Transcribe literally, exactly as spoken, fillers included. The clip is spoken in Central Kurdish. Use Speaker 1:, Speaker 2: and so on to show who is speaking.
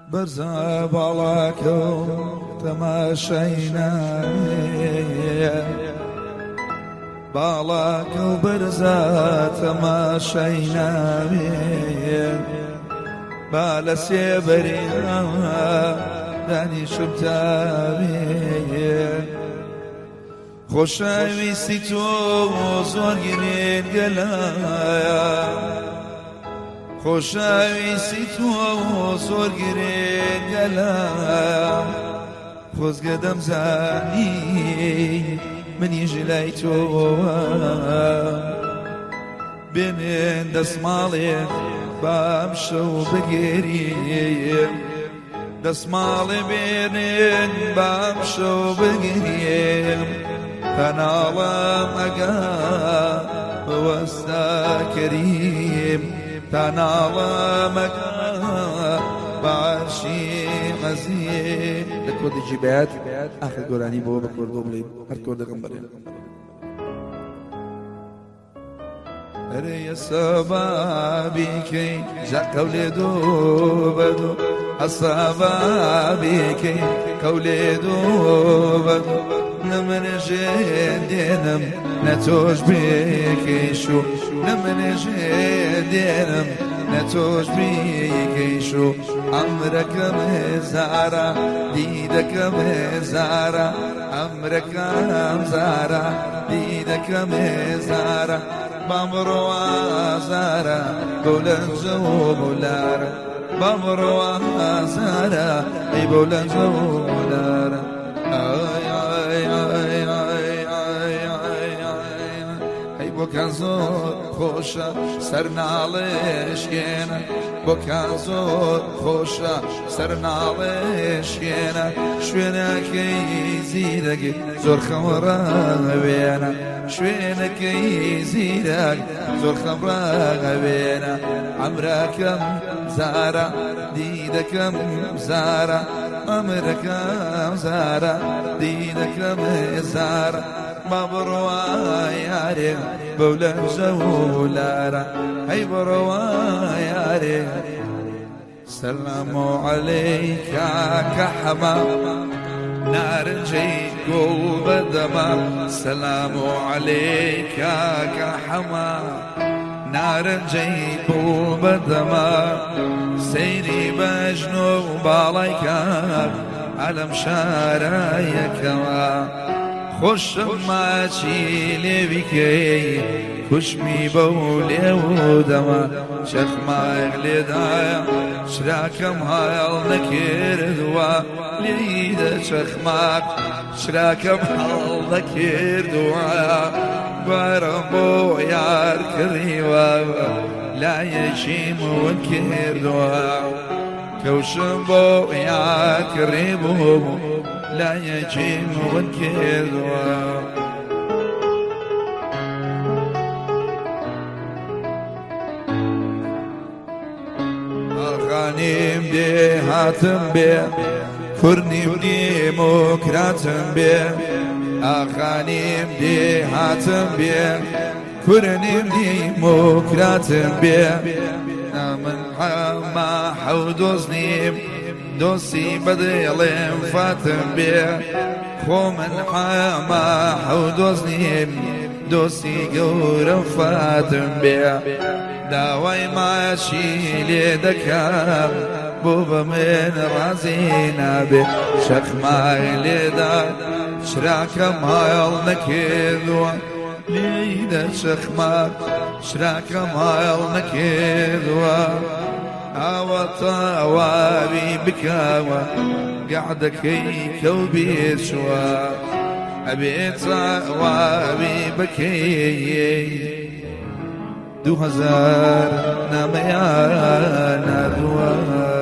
Speaker 1: برزا باڵاکە تەماشاینایە باڵاکە و بەرزە تەماشایناوێ با لە سێبەریەوە دانیشم تاوێ خۆشەویستی تۆ زۆر گرێت گەلایە خۆشەویستی تۆ زۆر گرێت گەلایە خۆزگە دەمزانی منیش لای تۆوە بێنێن دەسماڵێ بام شەو بگێریم دەسماڵێ بێنێن بام شەو بگێریم تەناڵم ئەگا بەوەستا کەریم تەناڵم ئەگا باشی غەزیێ لە کۆدێکی بەیات ئاخر گۆرانی بۆ بە کۆردۆ بڵێ هەر کۆردەکەم بەرێن هەرەیە سەبابیکەی جا قەولێ دۆ بەدۆ ئەسەبابیکەی قەولێ دۆ بەدۆ نەمنێژێ دێنم نەتۆش بێکەیشو نەمنێژێ دێنم نەتۆش بێکەیشو ئەمرەکەم هێزارە دیدەکەم هێزارە ئەمرەکەم زارە دیدەکەم هێزارە بامڕۆ ئازارە بەولەنجە و بۆلارە بامڕۆ ئازارە ئەی بەولەنجە و بۆلارە بۆکان زۆر خۆشە سەرناڵێشکێنە بۆکان زۆر خۆشە سەرناڵێشکێنە شوێنەکەی زیرەگی زۆر خەمڕەوێنە شوێنەکەی زیرەک زۆر خەمڕەوێنە ئەمرەکەم زارە دیدەکەم زارە ئەمرەکەم زارە دیدەکەم زارە ما بڕوا یارێ بەولەنجە و لارە هەی بڕوا یارێ سەلام عەلەیکە کە حەما نارنجەی گۆڵ بەدەما سەلام عەلەیکە کە حەما نارنجەی گۆڵ بەدەما سەیری بەژن و باڵای کار عەلەم شارایەکەوە خۆشم ماچی لێویکەی کوشمی بەو لێو دەما چەخماک لێدایە چراکەم هەڵ نەکردووە لێیدە چەخماک چراکەم هەڵ نەکردووە بارە بۆ یار کڕیوە لایەکیم ون کردووە کەوشم بۆ یار کڕی بوو لا يجيم ونكذوا أغانيم دي هاتم بي كرنيم ديموكراتم بي أغانيم دي هاتم بي كرنيم ديموكراتم بي من حما حودوزنيم دۆستی بەدڵێم فاتم بێ خۆ من حەما حەودۆز نیم دۆستی گەورە فاتم بێ داوای ماچی لێ دەکەم بۆ بە من ڕازی نابێ شەخمای لێدا چراکەم هەڵ نەکردووە لێیدە شەخماک چراکەم هەڵ نەکردووە ئاوەتە ئەوابی بکەوە گەعدەکەی کەو بێچوە ئەبێتە ئەوابی بکەی دوو هەزار نامەیان نردووە